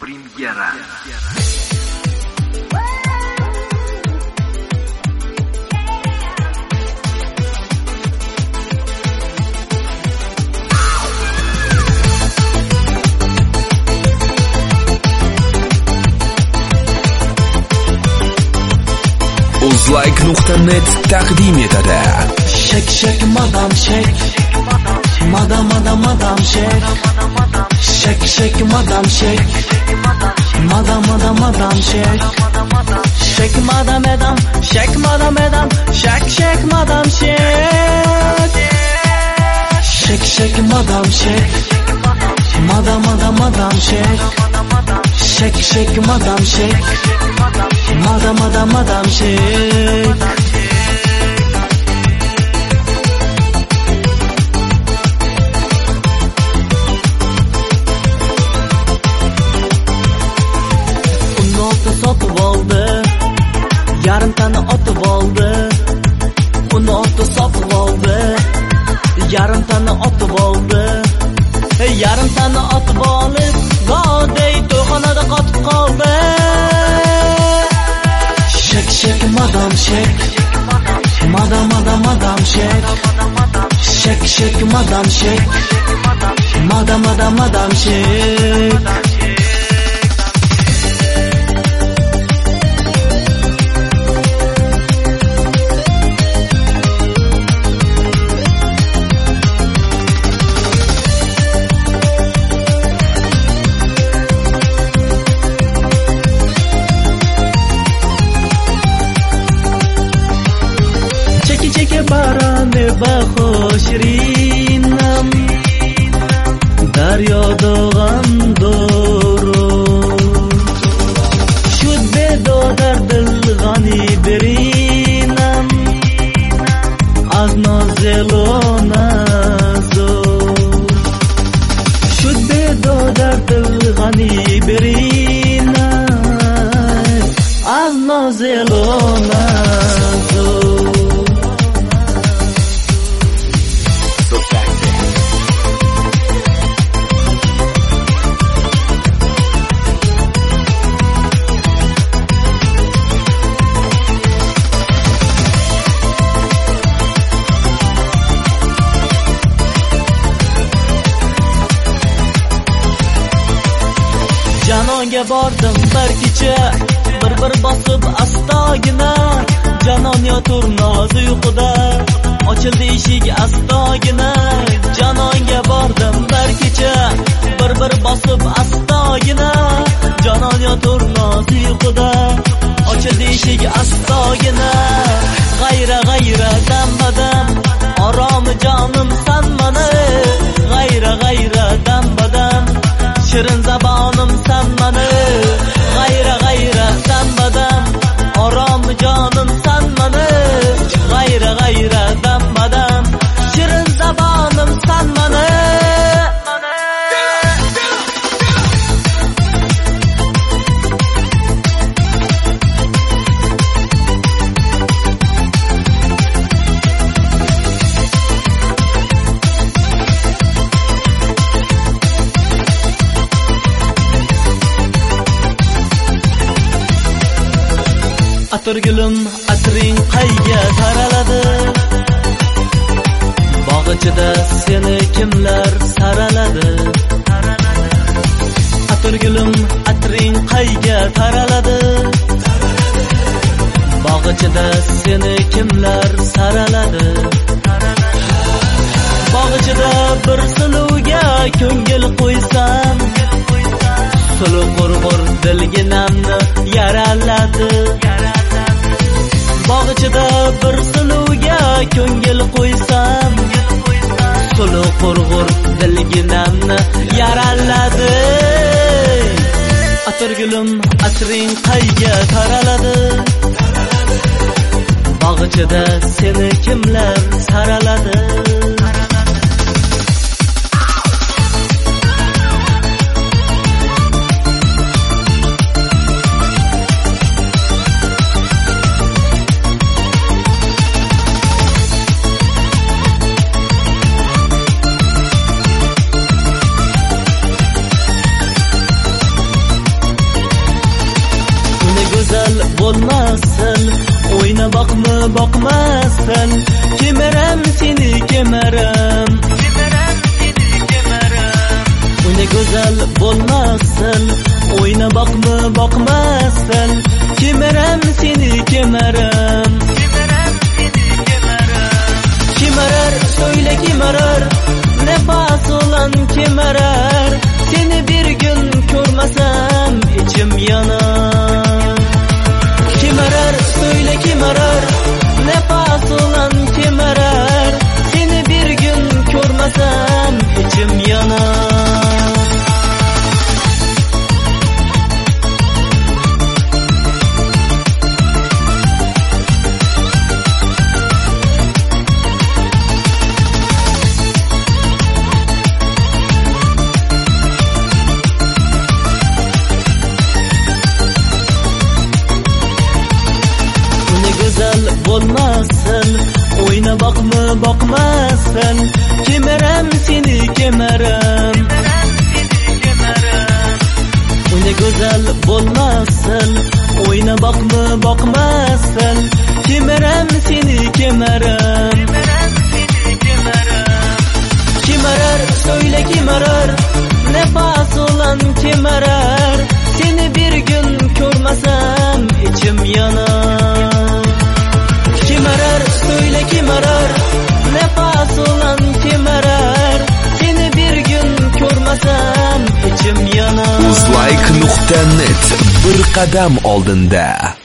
Pремьера. Uzlike.net taqdim etadi. Shake shake madam shake, madam shake, shake shake madam shake, madam shake, shake madam shake shake shake madam shake, shake shake madam shake, madam shake, shake shake madam shake, madam shake. Sotib oldi, yarim tani otib oldi. Uni oti sotib oldi, yarim tani otib oldi. Yarim tani otib olib, go'day to'xonada qotib qoldi. Shake shake madam shake, madam shake, shake shake madam shake, madam shake. Barane baho shirinam daryo dog'an doro shud bedo dar dil g'ani berinam az nozelona zo shud bedo dar dil g'ani berinam az nozelona zo. Janonga bordim bir kecha, bir bosib astogina. Janon yotur noz uyquda, ochildi eshik astogina. Janonga bordim bir kecha, bir bosib astogina. Janon yotur noz uyquda, ochildi eshik astogina. G'ayra dam-badam, orom jonim san mani. G'ayra dam-badam, shirin zabonim san mani. G'ayra dam-badam, orom jonim san mani. G'ayra dam-badam, shirin zabonim san mani. Atirgulim atring qayga taraladi, bog' ichida seni kimlar saraladi. Atirgulim atring qayga taraladi, bog' ichida seni kimlar saraladi. Bog' ichida bir suluvga ko'ngil qo'ysam, suluv qurg'ur dilginamni yaraladi. Bog' ichida bir suluvga ko'ngil qo'ysam, suluv qurg'ur dilginamni yaraladi. Atirgulim atring qayga taraladi, bog' ichida seni kimlar saraladi. bo'lmasin, o'yna boqmasin, kemaram seni kemaram. O'yna go'zal bo'lmasin, o'yna boqmasin, kemaram seni kemaram. Kemarar, söyle kemarar, nefas olan kemarar, seni bir gün ko'rmasam içim yanar. Kemarar, söyle kemarar, nefas olan kemarar, seni bir gün ko'rmasam içim yanar. Bo'lmasin, o'yna boqmasin, kemaram seni kemaram. O'yna go'zal bo'lmasin, o'yna boqmasin, kemaram seni kemaram. Kemarar, söyle kemarar, nefas olan kemarar, seni bir gün ko'rmasam içim yanar. Kemarar, söyle kemarar, nefas olan kemarar, seni bir gün ko'rmasam içim yanar. Uzlike.net bir qadam oldinda.